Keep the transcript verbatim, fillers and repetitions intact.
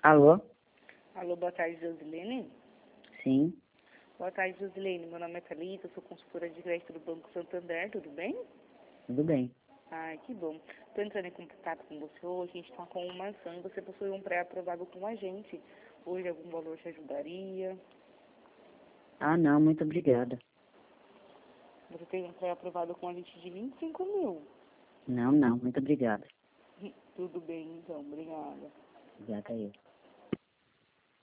Alô? Alô, boa tarde, Josilene. Sim. Boa tarde, Josilene. Meu nome é Thalita, sou consultora de crédito do Banco Santander, tudo bem? Tudo bem. Ai, que bom. Estou entrando em contato com você hoje, a gente está com uma ação, você possui um pré-aprovado com a gente. Hoje algum valor te ajudaria? Ah, não, muito obrigada. Você tem um pré-aprovado com a gente de vinte e cinco mil. Não, não, muito obrigada. Tudo bem, então, obrigada. Obrigada a eu.